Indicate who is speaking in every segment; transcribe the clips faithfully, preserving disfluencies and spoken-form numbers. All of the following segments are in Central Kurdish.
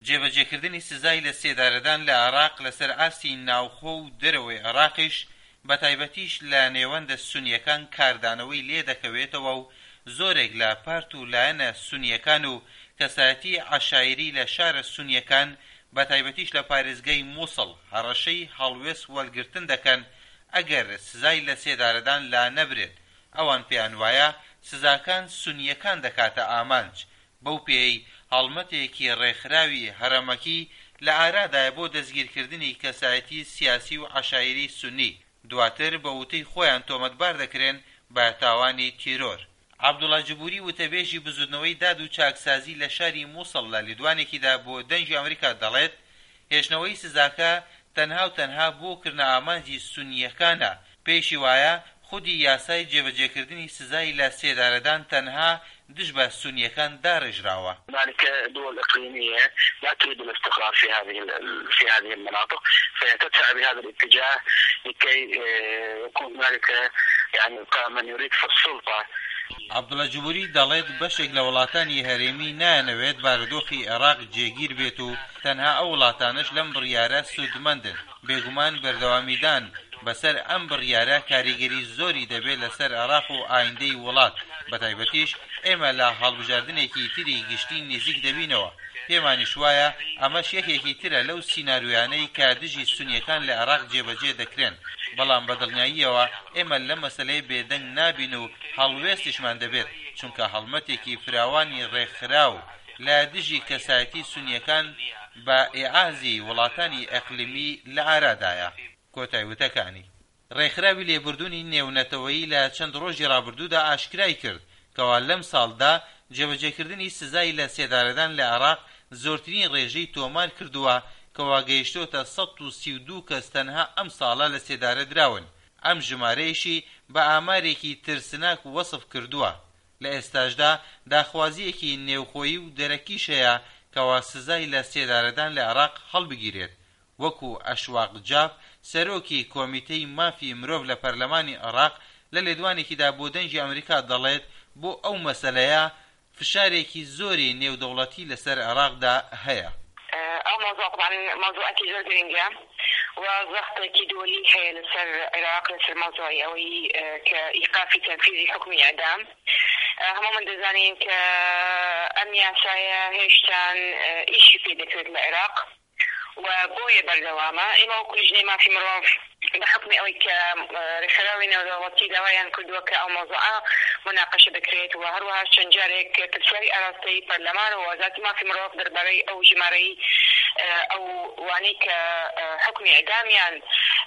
Speaker 1: جێبەجێکردنی سزای لە سێدارەدان لە عێراق لەسەر ئاستی ناوخۆ و دەرەوەی عێراقیش بەتایبەتیش لە نێوەندە سونیەکان کاردانەوەی لێ دەکەوێتەوە و زۆرێک لە پارت و لایەنە سونیەکان و کەسایەتی عەشایری لە شارە سونیەکان بەتایبەتیش لە پارێزگای مووسڵ هەڕەشەی هەڵوێست وەرگرتن دەکەن ئەگەر سزای لە سێدارەدان لا نەبرێت. ئەوان پێیان وایە سزاکان سونیەکان دەکاتە ئامانج. بەو پێی هەڵمەتێکی ڕێکخراوی هەرەمەکی لە ئارادایە بۆ دەستگیرکردنی کەسایەتی سیاسی و عەشایری سونی، دواتر بە وتەی خۆیان تۆمەتبار دەکرێن بە تاوانی تیرۆر. عەبدوڵڵا جبوری وتەبێژی بزوردنەوەی داد و چاکسازی لە شاری مووسڵ لە لیدوانێکیدا بۆ دەنگی ئەمریکا دەڵێت هێشتنەوەی سزاکە تەنها و تەنها بۆ کردنە ئامانجی سونیەکانە. پێیشی وایە خودی یاسای جێبەجێکردنی سزای لە سێدارەدان تەنها دش بە سونیەکان داڕێژراوە.
Speaker 2: هنالك دول إقليمية لا تريد الاستقرار في هذه في هذه المناطق، فتدفع بهذا الاتجاه لكي يكون هنالك يعني من يريد في السلطة.
Speaker 1: عەبدوڵڵا جبوری دەڵێت بەشێک لە وڵاتانی هەرێمی نایەنەوێت بارودۆخی عێراق جێگیر بێت و تەنها ئەو وڵاتانش لەم بڕیارە سودمەندن. بێگومان بەردەوامیدان بەسەر ئەم بڕیارە کاریگەری زۆری دەبێت لەسەر عێراق و ئایندەی وڵات. بەتایبەتیش ئێمە لە هەڵبژاردنێکی تری گشتی نزیک دەبینەوە. پێمانیش وایە ئەمەش یەکێکی ترە لەو سیناریۆیانەی کە دژی سونیەکان لە عێراق جێبەجێ دەکرێن. بەڵام بەدڵنیاییەوە ئێمە لە مەسەلەی بێدەنگ نابین و هەڵوێستیشمان دەبێت، چونکە هەڵمەتێکی فراوانی ڕێکخراو لە دژی کەسایەتی سونیەکان بە ئێعازی وڵاتانی ئەقلیمی لە ئارادایە. کۆتای وتەکانی ڕێکخراوی لێبوردوونی نێونەتەوەیی لە چەند ڕۆژی ڕابردوودا ئاشکرای کرد کەوا لەم ساڵدا جێبەجێکردنی سزای لە سێدارەدان لە عێراق زۆرترین ڕێژەی تۆمار کردووە کەوا گەیشتۆتە سەد و سی و دوو کەس تەنها ئەم ساڵە لە سێدارە دراون. ئەم ژمارەیەشی بە ئامارێکی ترسناک وەسف کردووە. لە ئێستاشدا داخوازیەکی نێوخۆیی و دەرەکیشەیە کەوا سزای لە سێدارەدان لە عێراق هەڵبگیرێت. وەکو ئەشواق جاف سەرۆکی کۆمیتەی مافی مرۆڤ لە پەرلەمانی عێراق لە لێدوانێکیدا بۆ دەنگی ئەمریکا دەڵێت بۆ ئەو مەسەلەیە فشارێکی زۆری نێودەوڵەتی لەسەر عێراقدا هەیە.
Speaker 3: ئەو موضوع طبعا موضوع أكيد زۆر گرنگە و ضغطێکی دولي هەیە لەسەر عێراق لەسەر موضوعی ئەوەی کە ئیقافی تەنفیزی حکمی ئەعدام. هەموومان دەزانین کە ئەم یاسایە هێشتان ئیشی پێ دەکرێت لە عێراق و بۆیە بەردەوامە. ئێمە وەکو لیژنەی مافی مرۆڤ بحكم أوي كرخلاوي نوضواتي دوايان كدوا كأو موضوعا مناقشة بكريت وهروها شنجارك كسري أراضي برلمان وذات ما في مروف درباري أو جماري أو واني كحكم إعداميان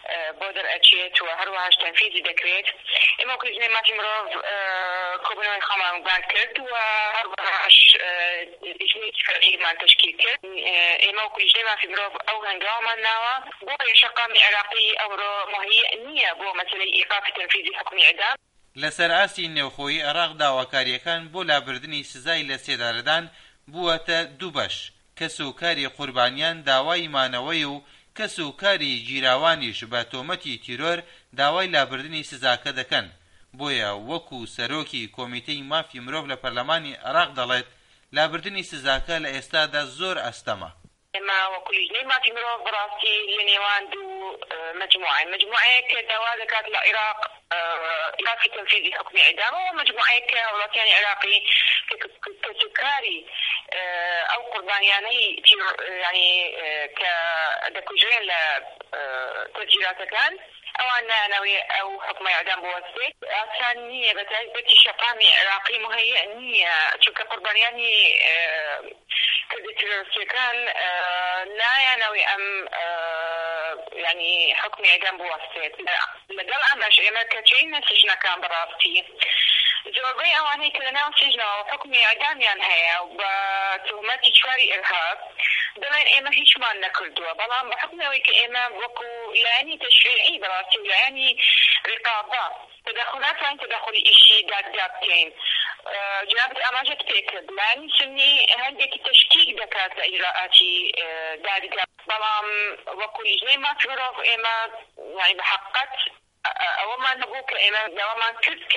Speaker 3: بودر أتشيت وهروها تنفيذي بكريت إما كل ما في مروف كوبنوي خمام بانكرد وهروها إجميت فريق ما تشكيل كرد إما كل ما في مروف أو هنجاما نوا بو يشقام عراقي أو مهيئ نية بو مثلا إيقاف تنفيذ حكم إعدام.
Speaker 1: لەسەر ئاستی نێوخۆیی عێراق داواکاریەکان بۆ لابردنی سزای لە سێدارەدان بووەتە دوو بەش. کەس و کاری قوربانیان داوای مانەوەی و کەس و کاری گیراوانیش بە تۆمەتی تیرۆر داوای لابردنی سزاکە دەکەن. بۆیە وەکو سەرۆکی کۆمیتەی مافی مرۆڤ لە پەرلەمانی عێراق دەڵێت لابردنی سزاکە لە ئێستادا زۆر ئەستەمە.
Speaker 3: ما وكل جنين ما في مروف براسي لنيوان دو مجموعة مجموعة كدوا ذكات العراق إيقاف تنفيذ حكم إعدام ومجموعة كولاتيان عراقي كسكاري أو قربانياني يعني كدكوجين لتسجيلات كان أو أنا ناوي أو حكم إعدام بواسطة عشان نية بتاعتي شقامي عراقي مهيئ نية شو كقربانياني كذا كان لا ناوي أم يعني حكم إعدام بواسطة لقل أمش إما كجين سجن كان براستي جوابي أواني كلنا سجن وحكم إعدام يعني هي وبتهمات شواري إرهاب دلين إما هيش ما نكردوا بلام بحكم ويك إما وكو يعني تشريعي براسي يعني رقابة تدخلات عن تدخل إشي داد دابتين جناب أماجد بيكد لأن سني هندك تشكيك دكات إجراءاتي داد داب بلام وكل جنين ما تعرف إما يعني بحقت أول ما نبوك إما لو ما كنت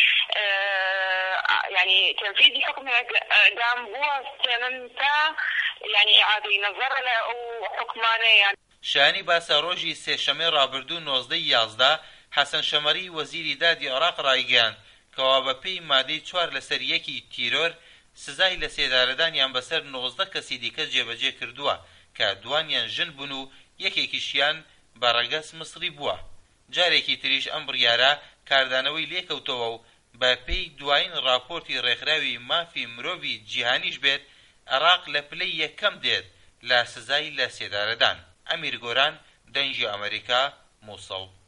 Speaker 3: يعني تنفيذ حكم إعدام بوا سننتا يعني إعادة نظر أو حكمانة يعني.
Speaker 1: شانی باسە ڕۆژی سێشەمەی ڕابردوو نۆزدەی یازدە حەسەن شەمەری وەزیری دادی عێراق ڕایگەیاند کەوا بەپێی مادەی چوار لەسەر یەکی تیرۆر سزای لە سێدارەدانیان بەسەر نۆزدە کەسی دیکە جێبەجێ کردووە کە دوانیان ژن بوون و یەکێکیشیان بەڕەگەس مسری بووە. جارێکی تریش ئەم بڕیارە کاردانەوەی لێکەوتەوە و بەپێی دوایین راپۆرتی ڕێکخراوی مافی مرۆڤی جیهانیش بێت عێراق لە پلەی یەکەم دێت لە سزای لە سێدارەدان. ئەمیر گۆران، دەنگی ئەمریکا، مووسڵ.